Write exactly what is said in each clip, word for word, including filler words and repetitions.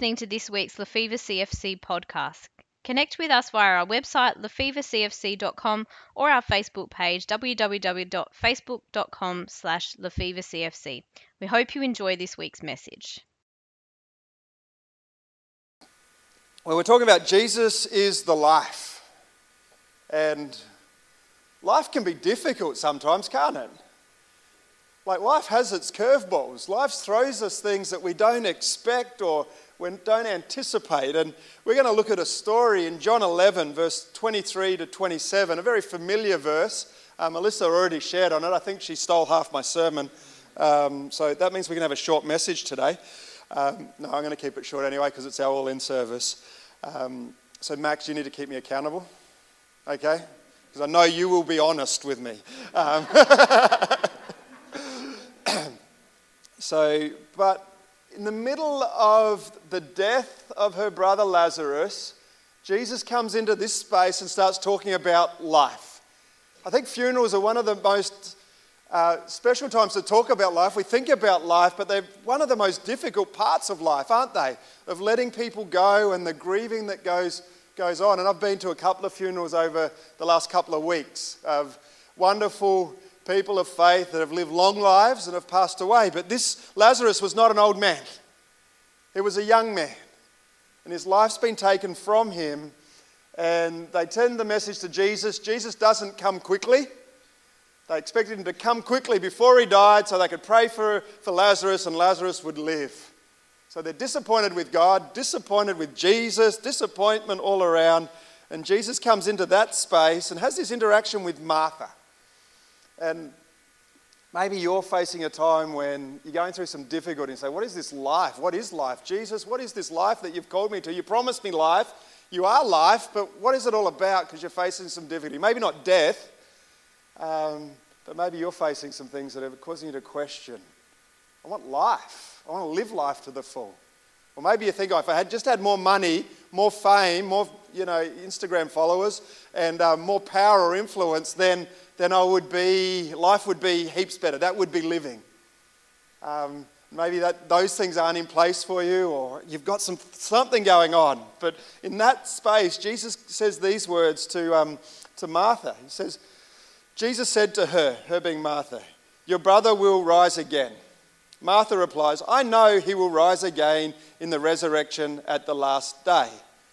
listening to this week's Lefevre C F C podcast. Connect with us via our website, lefevre c f c dot com, or our Facebook page, w w w dot facebook dot com slash lefevre c f c. We hope you enjoy this week's message. Well, we're talking about Jesus is the life. And life can be difficult sometimes, can't it? Like, life has its curveballs. Life throws us things that we don't expect or we don't anticipate. And we're going to look at a story in John eleven, verse twenty-three to twenty-seven, a very familiar verse. Um, Melissa already shared on it. I think she stole half my sermon. Um, so that means we're going to have a short message today. Um, no, I'm going to keep it short anyway because it's our all-in service. Um, so, Max, you need to keep me accountable, okay? Because I know you will be honest with me. Um, So, but in the middle of the death of her brother Lazarus, Jesus comes into this space and starts talking about life. I think funerals are one of the most uh, special times to talk about life. We think about life, but they're one of the most difficult parts of life, aren't they? Of letting people go and the grieving that goes goes on. And I've been to a couple of funerals over the last couple of weeks of wonderful people of faith that have lived long lives and have passed away. But this Lazarus was not an old man. He was a young man. And his life's been taken from him. And they send the message to Jesus. Jesus doesn't come quickly. They expected him to come quickly before he died so they could pray for, for Lazarus and Lazarus would live. So they're disappointed with God, disappointed with Jesus, disappointment all around. And Jesus comes into that space and has this interaction with Martha. And maybe you're facing a time when you're going through some difficulty and say, what is this life? What is life? Jesus, what is this life that you've called me to? You promised me life. You are life, but what is it all about? Because you're facing some difficulty. Maybe not death, um, but maybe you're facing some things that are causing you to question. I want life. I want to live life to the full. Or maybe you think, oh, if I had just had more money, more fame, more you know, Instagram followers, and um, more power or influence, then then I would be, life would be heaps better. That would be living. Um, maybe that those things aren't in place for you, or you've got some something going on. But in that space, Jesus says these words to um, to Martha. He says, Jesus said to her, her being Martha, your brother will rise again. Martha replies, I know he will rise again in the resurrection at the last day.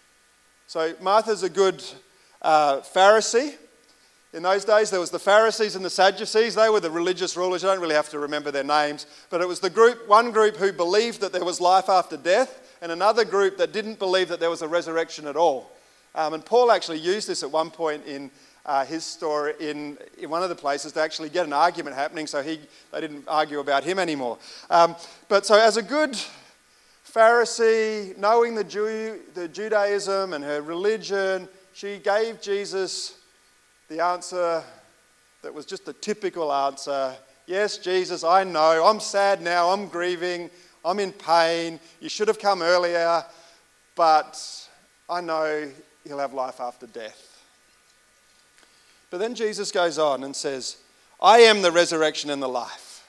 So Martha's a good uh, Pharisee. In those days, there was the Pharisees and the Sadducees. They were the religious rulers. You don't really have to remember their names. But it was the group, one group who believed that there was life after death, and another group that didn't believe that there was a resurrection at all. Um, and Paul actually used this at one point in uh, his story, in, in one of the places, to actually get an argument happening, so he they didn't argue about him anymore. Um, but so as a good Pharisee, knowing the Jew, the Judaism and her religion, she gave Jesus the answer that was just the typical answer. Yes, Jesus, I know. I'm sad now. I'm grieving. I'm in pain. You should have come earlier. But I know he'll have life after death. But then Jesus goes on and says, I am the resurrection and the life.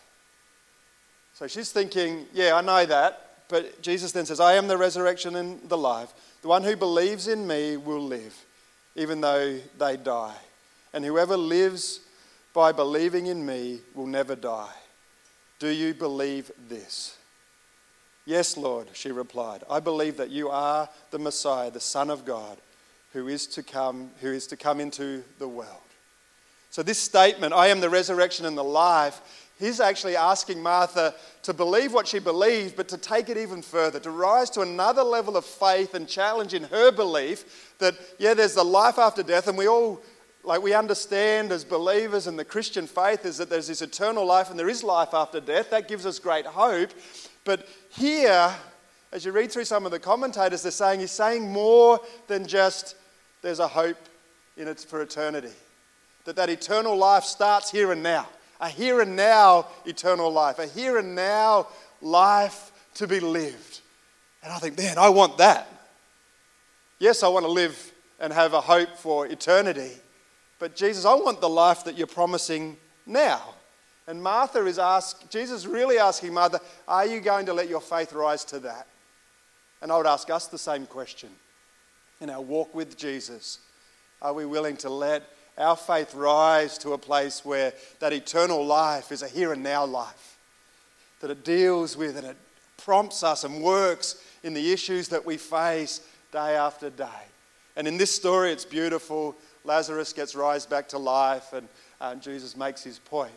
So she's thinking, yeah, I know that. But Jesus then says, I am the resurrection and the life. The one who believes in me will live, even though they die. And whoever lives by believing in me will never die. Do you believe this? Yes, Lord, she replied. I believe that you are the Messiah, the Son of God, who is to come, who is to come into the world. So this statement, I am the resurrection and the life, he's actually asking Martha to believe what she believed, but to take it even further, to rise to another level of faith and challenge in her belief that, yeah, there's the life after death, and we all Like we understand as believers in the Christian faith is that there's this eternal life and there is life after death. That gives us great hope. But here, as you read through some of the commentators, they're saying he's saying more than just there's a hope in it for eternity. That that eternal life starts here and now. A here and now eternal life. A here and now life to be lived. And I think, man, I want that. Yes, I want to live and have a hope for eternity. But Jesus, I want the life that you're promising now. And Martha is asking, Jesus is really asking Martha, are you going to let your faith rise to that? And I would ask us the same question. In our walk with Jesus, are we willing to let our faith rise to a place where that eternal life is a here and now life? That it deals with and it prompts us and works in the issues that we face day after day. And in this story, it's beautiful. Lazarus gets raised back to life, and uh, Jesus makes his point.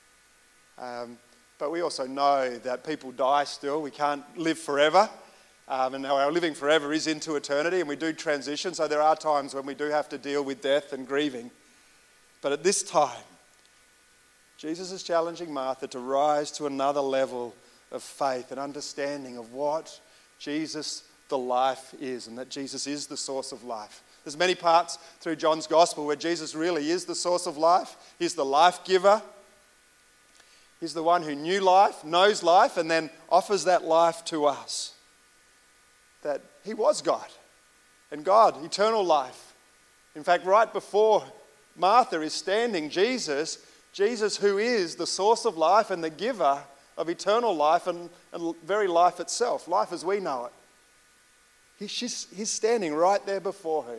Um, but we also know that people die still. We can't live forever. Um, and our living forever is into eternity, and we do transition. So there are times when we do have to deal with death and grieving. But at this time, Jesus is challenging Martha to rise to another level of faith and understanding of what Jesus, the life, is, and that Jesus is the source of life. There's many parts through John's Gospel where Jesus really is the source of life. He's the life giver. He's the one who knew life, knows life, and then offers that life to us. That he was God, and God, eternal life. In fact, right before Martha is standing Jesus, Jesus who is the source of life and the giver of eternal life and, and very life itself, life as we know it. He, she's, he's standing right there before her.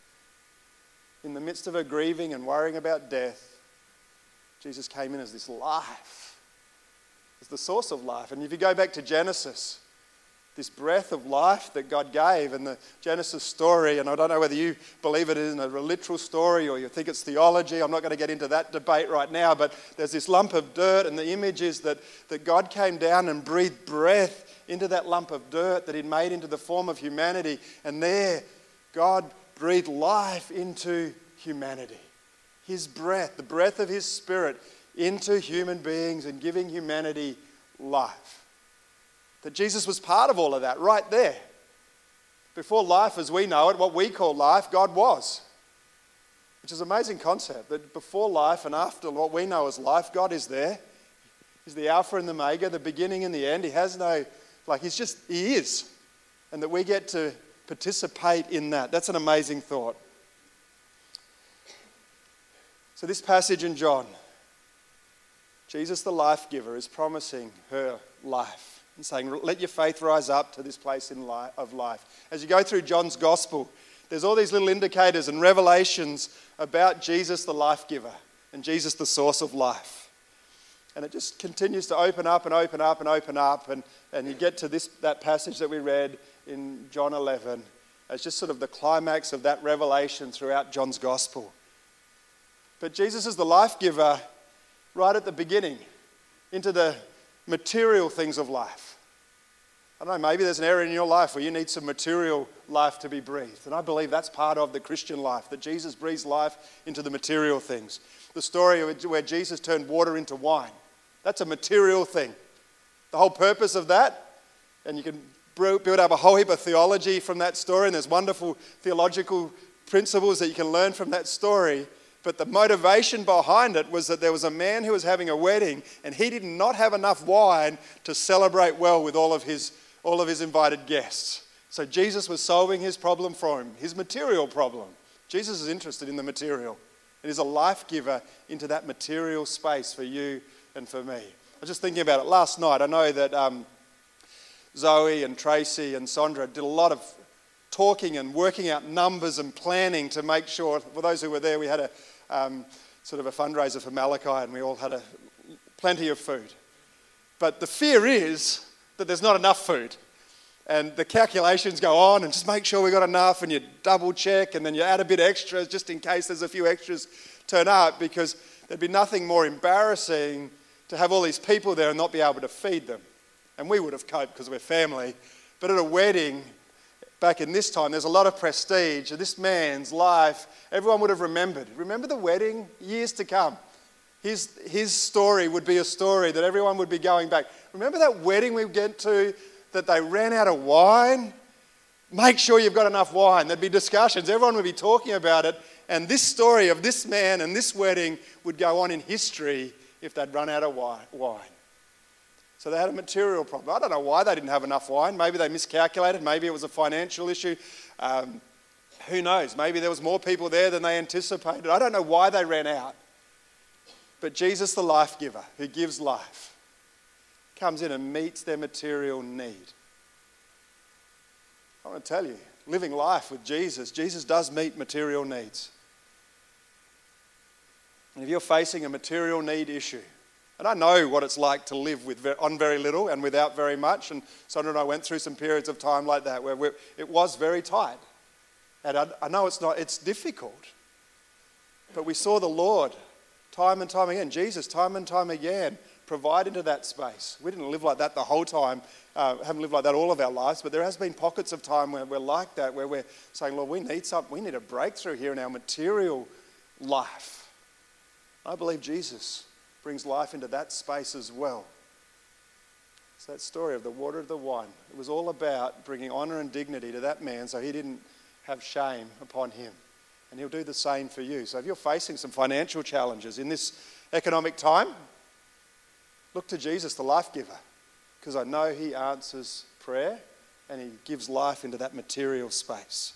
In the midst of her grieving and worrying about death, Jesus came in as this life, as the source of life. And if you go back to Genesis, this breath of life that God gave in the Genesis story, and I don't know whether you believe it is a literal story or you think it's theology. I'm not going to get into that debate right now, but there's this lump of dirt, and the image is that, that God came down and breathed breath into that lump of dirt that he'd made into the form of humanity, and there God breathed life into humanity. His breath, the breath of his Spirit into human beings and giving humanity life. That Jesus was part of all of that right there. Before life as we know it, what we call life, God was. Which is an amazing concept, that before life and after what we know as life, God is there. He's the Alpha and the Omega, the beginning and the end. He has no, like he's just, he is. And that we get to participate in that. That's an amazing thought. So this passage in John, Jesus the life giver is promising her life. And saying, let your faith rise up to this place in life, of life. As you go through John's Gospel, there's all these little indicators and revelations about Jesus the life giver and Jesus the source of life. And it just continues to open up and open up and open up. And, and you get to this that passage that we read in John eleven as just sort of the climax of that revelation throughout John's Gospel. But Jesus is the life giver right at the beginning, into the material things of life. I don't know, maybe there's an area in your life where you need some material life to be breathed. And I believe that's part of the Christian life, that Jesus breathes life into the material things. The story where Jesus turned water into wine, that's a material thing. The whole purpose of that, and you can build up a whole heap of theology from that story, and there's wonderful theological principles that you can learn from that story. But the motivation behind it was that there was a man who was having a wedding, and he did not have enough wine to celebrate well with all of his all of his invited guests. So Jesus was solving his problem for him, his material problem. Jesus is interested in the material. It is a life giver into that material space for you and for me. I was just thinking about it last night. I know that um, Zoe and Tracy and Sondra did a lot of talking and working out numbers and planning to make sure, for those who were there, we had a um, sort of a fundraiser for Malachi, and we all had a, plenty of food. But the fear is that there's not enough food. And the calculations go on, and just make sure we got enough, and you double check, and then you add a bit extra just in case there's a few extras turn up, because there'd be nothing more embarrassing to have all these people there and not be able to feed them. And we would have coped because we're family. But at a wedding, back in this time, there's a lot of prestige. This man's life, everyone would have remembered. Remember the wedding? Years to come. His, his story would be a story that everyone would be going back. Remember that wedding we went to that they ran out of wine? Make sure you've got enough wine. There'd be discussions. Everyone would be talking about it. And this story of this man and this wedding would go on in history if they'd run out of wine. So they had a material problem. I don't know why they didn't have enough wine. Maybe they miscalculated. Maybe it was a financial issue. Um, who knows? Maybe there was more people there than they anticipated. I don't know why they ran out. But Jesus, the life giver, who gives life, comes in and meets their material need. I want to tell you, living life with Jesus, Jesus does meet material needs. And if you're facing a material need issue, and I know what it's like to live with on very little and without very much, and Sandra and I went through some periods of time like that where we're, it was very tight. And I, I know it's not, it's difficult. But we saw the Lord time and time again, Jesus time and time again, provide into that space. We didn't live like that the whole time, uh, haven't lived like that all of our lives, but there has been pockets of time where we're like that, where we're saying, Lord, we need something, we need a breakthrough here in our material life. I believe Jesus brings life into that space as well. It's that story of the water of the wine. It was all about bringing honour and dignity to that man so he didn't have shame upon him. And he'll do the same for you. So if you're facing some financial challenges in this economic time, look to Jesus, the life giver, because I know he answers prayer and he gives life into that material space.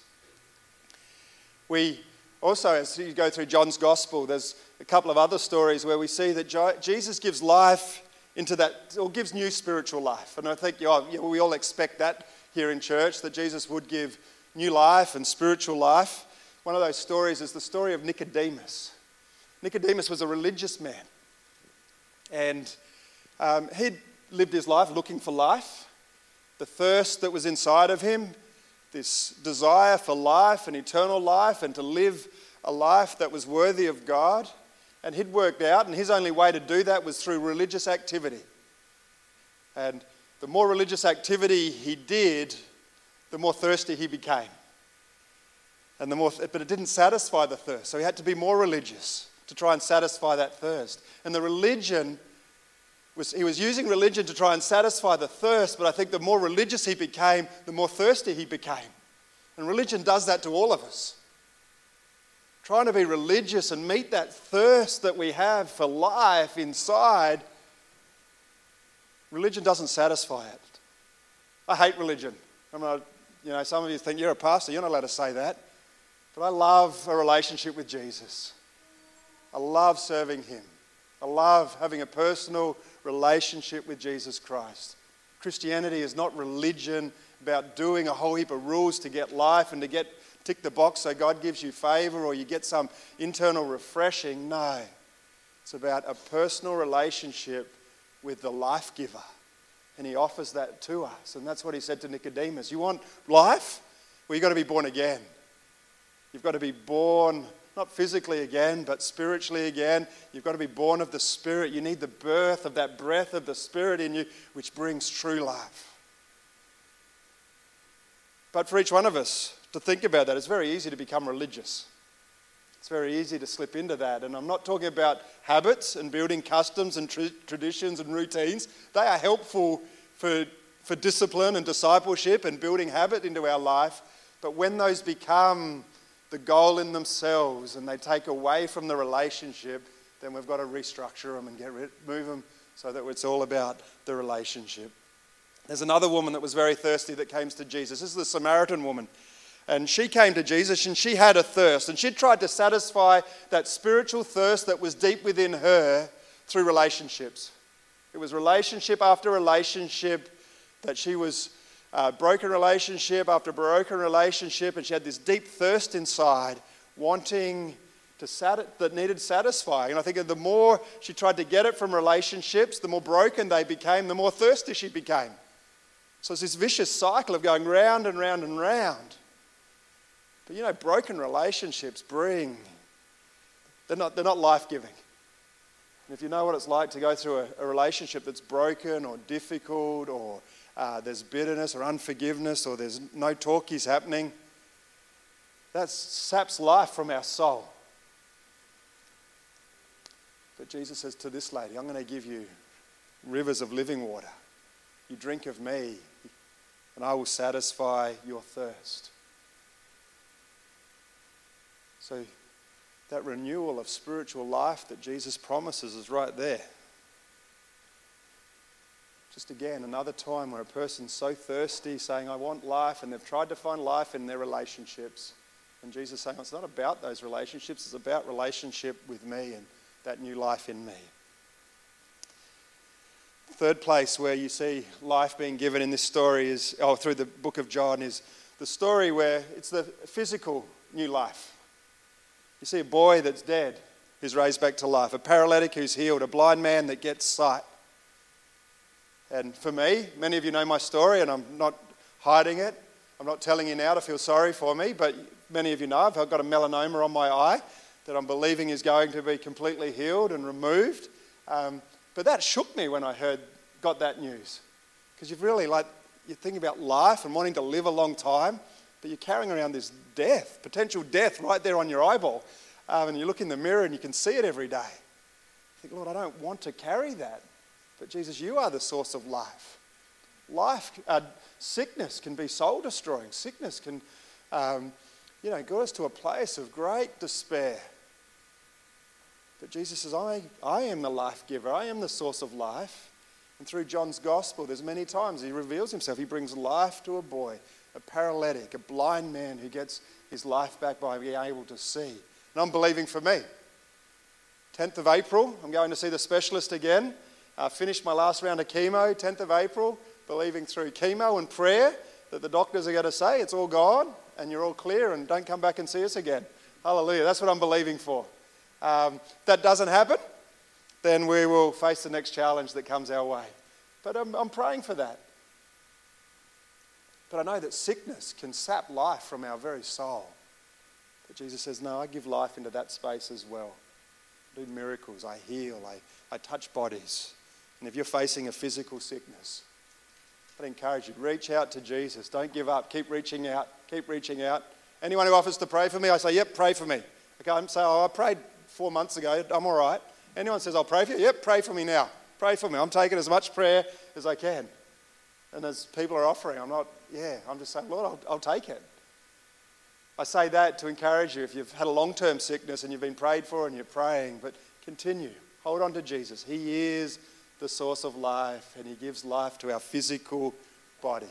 We also, as you go through John's Gospel, there's a couple of other stories where we see that Jesus gives life into that, or gives new spiritual life. And I think you know, we all expect that here in church, that Jesus would give new life and spiritual life. One of those stories is the story of Nicodemus. Nicodemus was a religious man. And um, he'd lived his life looking for life. The thirst that was inside of him, this desire for life and eternal life and to live a life that was worthy of God. And he'd worked out, and his only way to do that was through religious activity. And the more religious activity he did, the more thirsty he became. And the more, but it didn't satisfy the thirst, so he had to be more religious to try and satisfy that thirst. And the religion was, he was using religion to try and satisfy the thirst, but I think the more religious he became, the more thirsty he became. And religion does that to all of us. Trying to be religious and meet that thirst that we have for life inside, religion doesn't satisfy it. I hate religion. I'm not, you know, some of you think you're a pastor, you're not allowed to say that. But I love a relationship with Jesus. I love serving him. I love having a personal relationship with Jesus Christ. Christianity is not religion about doing a whole heap of rules to get life and to get tick the box so God gives you favour or you get some internal refreshing. No. It's about a personal relationship with the life giver. And he offers that to us. And that's what he said to Nicodemus. You want life? Well, you've got to be born again. You've got to be born, not physically again, but spiritually again. You've got to be born of the Spirit. You need the birth of that breath of the Spirit in you, which brings true life. But for each one of us to think about that, it's very easy to become religious. It's very easy to slip into that. And I'm not talking about habits and building customs and tra- traditions and routines. They are helpful for, for discipline and discipleship and building habit into our life. But when those become the goal in themselves and they take away from the relationship, then we've got to restructure them and get rid, move them so that it's all about the relationship. There's another woman that was very thirsty that came to Jesus. This is the Samaritan woman. And she came to Jesus and she had a thirst. And she tried to satisfy that spiritual thirst that was deep within her through relationships. It was relationship after relationship that she was uh, broken relationship after broken relationship. And she had this deep thirst inside, wanting to sat- that needed satisfying. And I think the more she tried to get it from relationships, the more broken they became, the more thirsty she became. So it's this vicious cycle of going round and round and round. But you know, broken relationships bring, they're not, they're not life-giving. And if you know what it's like to go through a, a relationship that's broken or difficult or uh, there's bitterness or unforgiveness or there's no talkies happening, that saps life from our soul. But Jesus says to this lady, I'm going to give you rivers of living water. You drink of me and I will satisfy your thirst. So that renewal of spiritual life that Jesus promises is right there. Just again, another time where a person's so thirsty, saying, I want life, and they've tried to find life in their relationships. And Jesus is saying, it's not about those relationships, it's about relationship with me and that new life in me. The third place where you see life being given in this story is, oh, through the book of John, is the story where it's the physical new life. You see a boy that's dead who's raised back to life, a paralytic who's healed, a blind man that gets sight. And for me, many of you know my story, and I'm not hiding it. I'm not telling you now to feel sorry for me, but many of you know I've got a melanoma on my eye that I'm believing is going to be completely healed and removed. Um, but that shook me when I heard, got that news. Because you've really, like, you're thinking about life and wanting to live a long time, but you're carrying around this death, potential death right there on your eyeball. Um, and you look in the mirror and you can see it every day. You think, Lord, I don't want to carry that. But Jesus, you are the source of life. Life, uh, sickness can be soul destroying. Sickness can, um, you know, go us to a place of great despair. But Jesus says, I, I am the life giver. I am the source of life. And through John's gospel, there's many times he reveals himself. He brings life to a boy, a paralytic, a blind man who gets his life back by being able to see. And I'm believing for me. tenth of April, I'm going to see the specialist again. I uh, finished my last round of chemo, tenth of April, believing through chemo and prayer that the doctors are going to say it's all gone and you're all clear and don't come back and see us again. Hallelujah. That's what I'm believing for. Um, if that doesn't happen, then we will face the next challenge that comes our way. But I'm, I'm praying for that. But I know that sickness can sap life from our very soul. But Jesus says, no, I give life into that space as well. I do miracles, I heal, I, I touch bodies. And if you're facing a physical sickness, I'd encourage you, reach out to Jesus. Don't give up. Keep reaching out. Keep reaching out. Anyone who offers to pray for me, I say, yep, pray for me. Okay, I'm saying, oh, I prayed four months ago. I'm all right. Anyone says, I'll pray for you? Yep, pray for me now. Pray for me. I'm taking as much prayer as I can. And as people are offering, I'm not, yeah, I'm just saying, Lord, I'll, I'll take it. I say that to encourage you if you've had a long-term sickness and you've been prayed for and you're praying, but continue. Hold on to Jesus. He is the source of life and he gives life to our physical body.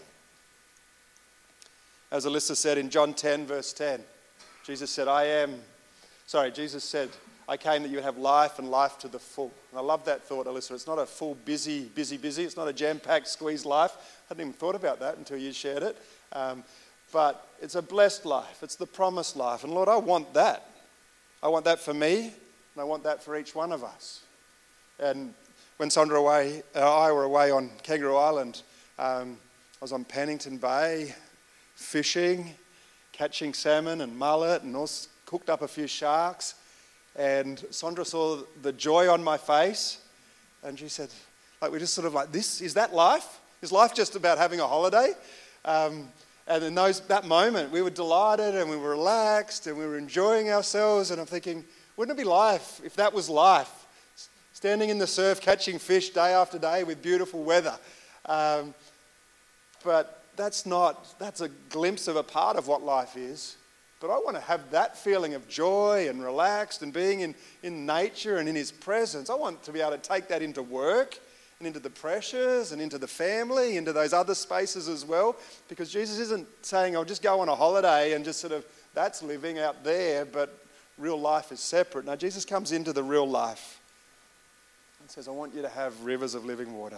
As Alyssa said in John ten, verse ten, Jesus said, I am, sorry, Jesus said, I came that you would have life and life to the full. And I love that thought, Alyssa. It's not a full, busy, busy, busy. It's not a jam-packed, squeezed life. I hadn't even thought about that until you shared it. Um, but it's a blessed life. It's the promised life. And Lord, I want that. I want that for me, and I want that for each one of us. And when Sandra away, uh, I were away on Kangaroo Island, um, I was on Pennington Bay, fishing, catching salmon and mullet, and also cooked up a few sharks. And Sandra saw the joy on my face, and she said, like, we just sort of like, this, is that life? Is life just about having a holiday? Um, and in those, that moment, we were delighted and we were relaxed and we were enjoying ourselves. And I'm thinking, wouldn't it be life if that was life? Standing in the surf, catching fish day after day with beautiful weather. Um, but that's not, that's a glimpse of a part of what life is. But I want to have that feeling of joy and relaxed and being in, in nature and in his presence. I want to be able to take that into work and into the pressures and into the family, into those other spaces as well. Because Jesus isn't saying, I'll just go on a holiday and just sort of, that's living out there, but real life is separate. No, Jesus comes into the real life and says, I want you to have rivers of living water.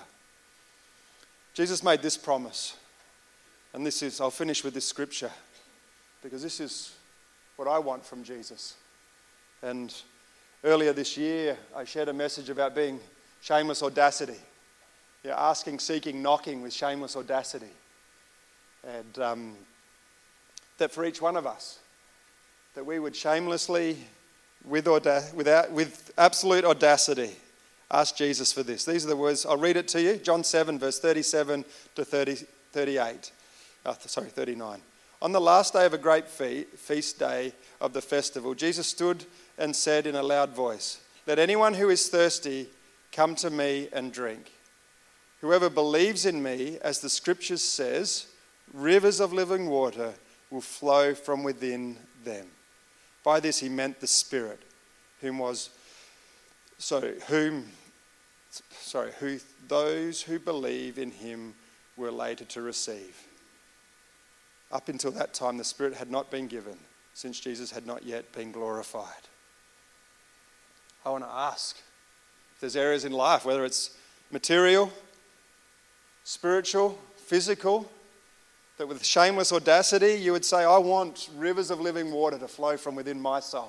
Jesus made this promise. And this is, I'll finish with this scripture, because this is what I want from Jesus. And earlier this year, I shared a message about being shameless audacity. Yeah, asking, seeking, knocking with shameless audacity. And um, that for each one of us, that we would shamelessly, with, auda- without, with absolute audacity, ask Jesus for this. These are the words, I'll read it to you. John seven, verse thirty-seven to thirty, thirty-eight. Oh, sorry, thirty-nine. On the last day of a great fe- feast day of the festival, Jesus stood and said in a loud voice, let anyone who is thirsty come to me and drink. Whoever believes in me, as the scriptures says, rivers of living water will flow from within them. By this he meant the Spirit, whom was, sorry, whom, sorry, who those who believe in him were later to receive. Up until that time, the Spirit had not been given, since Jesus had not yet been glorified. I want to ask if there's areas in life, whether it's material, spiritual, physical, That with shameless audacity, you would say, I want rivers of living water to flow from within my soul.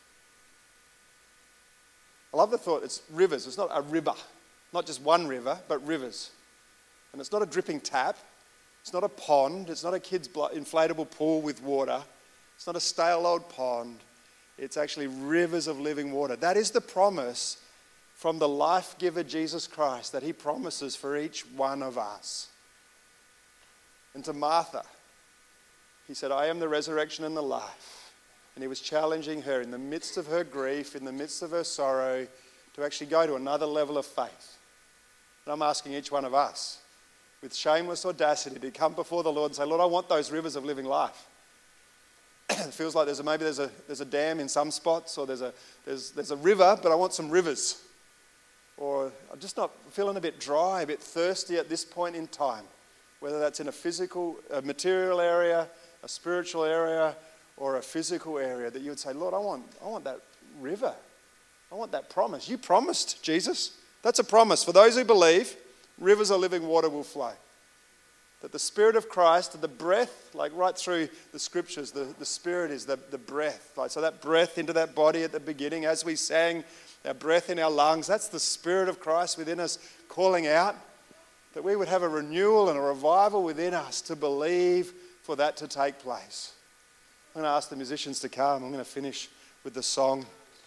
I love the thought, it's rivers. It's not a river. Not just one river, but rivers. And it's not a dripping tap. It's not a pond. It's not a kid's inflatable pool with water. It's not a stale old pond. It's actually rivers of living water. That is the promise from the life giver Jesus Christ that he promises for each one of us. And to Martha, he said, I am the resurrection and the life. And he was challenging her in the midst of her grief, in the midst of her sorrow, to actually go to another level of faith. And I'm asking each one of us, with shameless audacity, to come before the Lord and say, Lord, I want those rivers of living life. It feels like there's a, maybe there's a there's a dam in some spots, or there's a there's there's a river, but I want some rivers. Or I'm just not feeling a bit dry, a bit thirsty at this point in time. Whether that's in a physical, a material area, a spiritual area, or a physical area, that you would say, Lord, I want I want that river. I want that promise. You promised, Jesus. That's a promise. For those who believe, rivers of living water will flow. That the Spirit of Christ, the breath, like right through the scriptures, the, the Spirit is the, the breath. Like, so that breath into that body at the beginning, as we sang, our breath in our lungs, that's the Spirit of Christ within us calling out. That we would have a renewal and a revival within us to believe for that to take place. I'm going to ask the musicians to come. I'm going to finish with the song.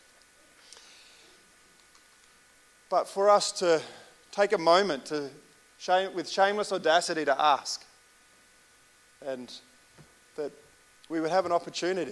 But for us to take a moment to Shame, with shameless audacity to ask, and that we would have an opportunity.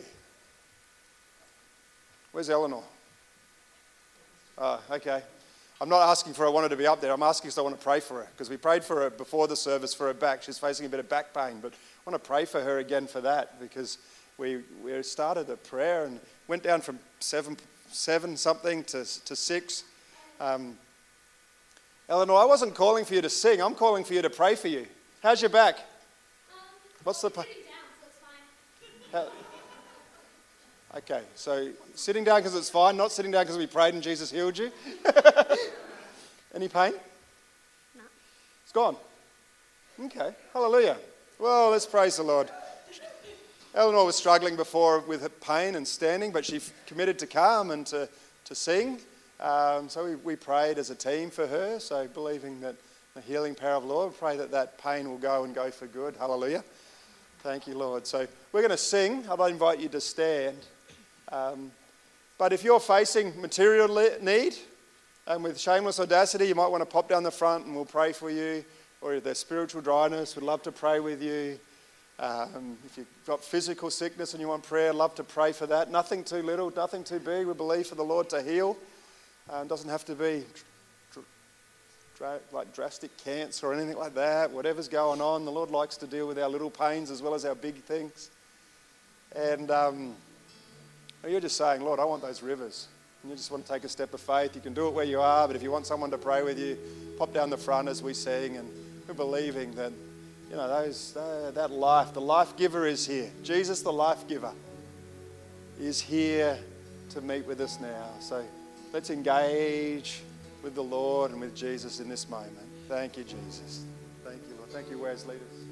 Where's Eleanor? Oh, okay. I'm not asking for her, I want her to be up there. I'm asking because I want to pray for her, because we prayed for her before the service for her back. She's facing a bit of back pain, but I want to pray for her again for that, because we we started a prayer and went down from seven seven something to to six. Um, Eleanor, I wasn't calling for you to sing. I'm calling for you to pray for you. How's your back? Um, What's the... sitting down, so it's fine. How, okay, so sitting down because it's fine, not sitting down because we prayed and Jesus healed you. Any pain? No. It's gone. Okay, hallelujah. Well, let's praise the Lord. Eleanor was struggling before with her pain and standing, but she committed to come and to, to sing. Um, so we, we prayed as a team for her, so believing that the healing power of the Lord, pray that that pain will go and go for good. Hallelujah. Thank you, Lord. So we're going to sing. I'd invite you to stand. Um, but if you're facing material le- need, and with shameless audacity, you might want to pop down the front and we'll pray for you. Or if there's spiritual dryness, we'd love to pray with you. Um, if you've got physical sickness and you want prayer, love to pray for that. Nothing too little, nothing too big. We believe for the Lord to heal. Um, doesn't have to be dr- dr- like drastic cancer or anything like that. Whatever's going on, the Lord likes to deal with our little pains as well as our big things. And um, you're just saying, Lord, I want those rivers. And you just want to take a step of faith. You can do it where you are, but if you want someone to pray with you, pop down the front as we sing. And we're believing that, you know, those uh, that life, the life giver is here. Jesus, the life giver, is here to meet with us now. So let's engage with the Lord and with Jesus in this moment. Thank you, Jesus. Thank you, Lord. Thank you, Wes, leaders.